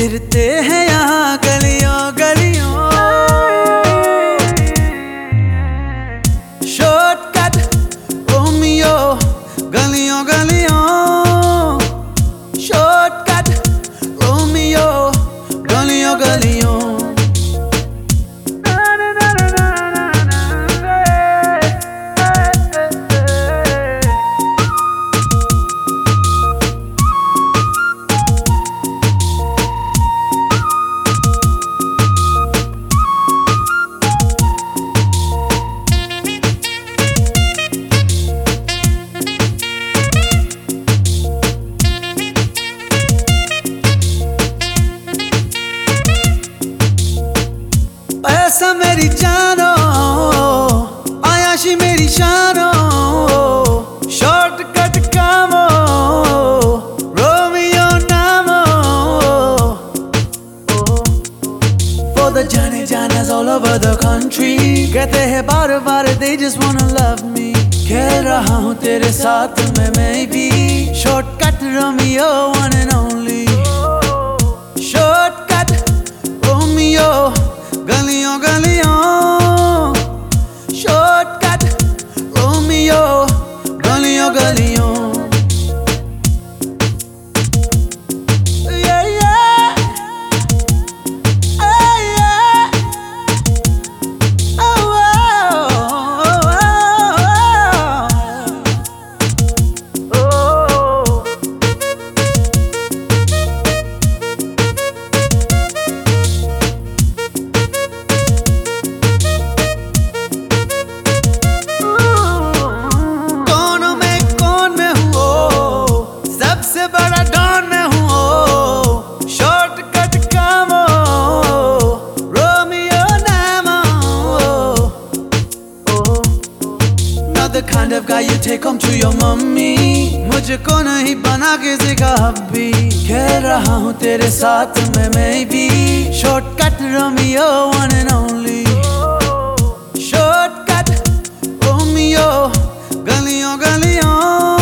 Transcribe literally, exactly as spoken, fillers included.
फिरते हैं यहाँ गलियों गलियों, शॉर्टकट रोमियो गलियों गलियों, शॉर्टकट रोमियो गलियों गलियों। पैसा मेरी जानो, आयाशी मेरी शानो, शॉर्टकट कामो रोमियो नामो। For the जाने जाना's all over the country, कहते हैं बार बार they just wanna love me। खेल रहा हूँ तेरे साथ में मैं भी, shortcut Romeo one and only, shortcut Romeo गलियों गलियों, शॉर्टकट रोमियो गलियों गलियों। Yeah, yeah. Oh, yeah. Oh, oh, oh, oh, oh. बड़ा डॉन में हूँ, शॉर्टकट कामो रोमियो नामो। Not the kind of guy you take home to your mummy, मुझको नहीं बना किसी का हब्बी। खेल रहा हूँ तेरे साथ में मैं भी, shortcut Romeo one and only, shortcut Romeo गलियों गलियों।